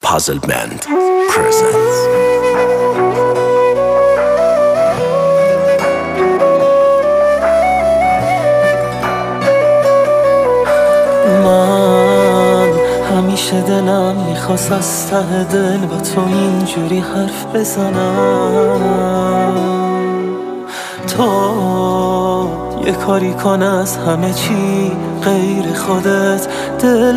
Puzzle Band presents. من همیشه دلم میخواست از ته دل با تو اینجوری حرف بزنم، تو یه کاری کن از همه چی غیر خودت دل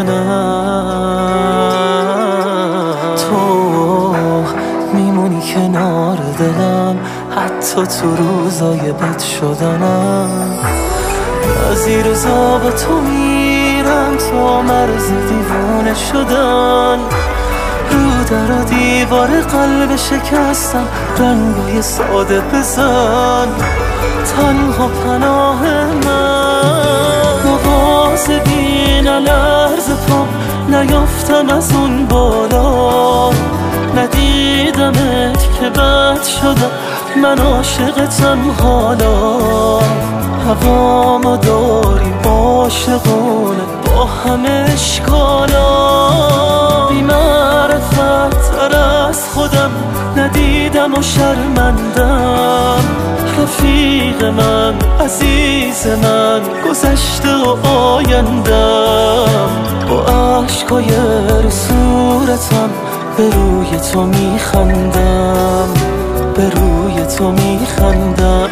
بکنم. تو میمونی کنار دلم حتی تو روزای بد شدنم. از این روزا با تو میرم تا مرز دیوونه شدن. رو در دیوار قلب شکستم رنگای ساده بزن. تنها پناه من مواظبی نلرز پام نیافتم از اون بالا. ندیدمت که بد شدم من عاشقتم حالا. هوامو داری عاشقونه با همه اشکالا. بی معرفت تر از خودم ندیدم و شرمندم. رفیق من عزیز من گذشته و آیندم. با عشقای رو صورتم به روی تو میخندم، به روی تو میخندم.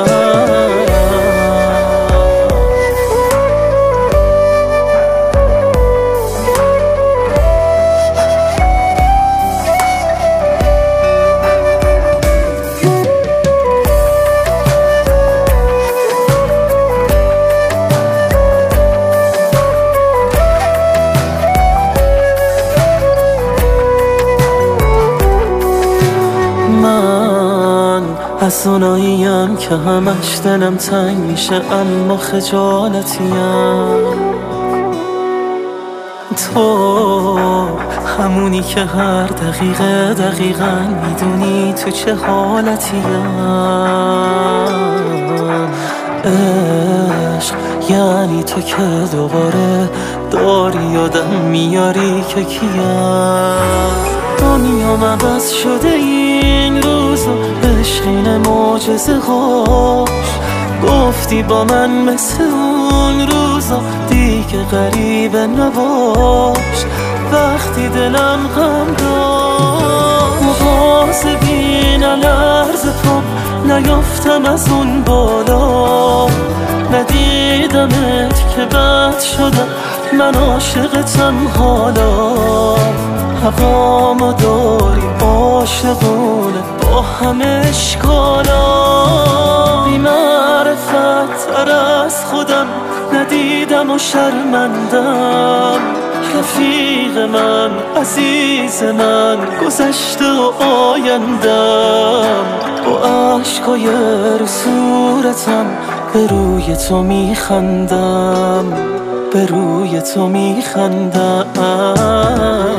از اوناییم که همش دلم تنگ میشه اما خجالتیم. تو همونی که هر دقیقه دقیقاً میدونی تو چه حالتیم. عشق یعنی تو که دوباره داری یادم میاری که کیم. دنیام عوض شده این روزا عشقین معجزه هاش. گفتی با من مثل اون روزا دیگه غریبه نباش. وقتی دلم غم داشت مواظبی نلرز پام نیافتم از اون بالا. ندیدمت که بد شدم من عاشقتم حالا. هوامو داری عاشقونه با همه اشکالا. بی معرفت تر از خودم ندیدم و شرمندم. رفیق من عزیز من گذشته و آیندم. با عشقای رو صورتم به روی تو میخندم، به روی تو میخندم.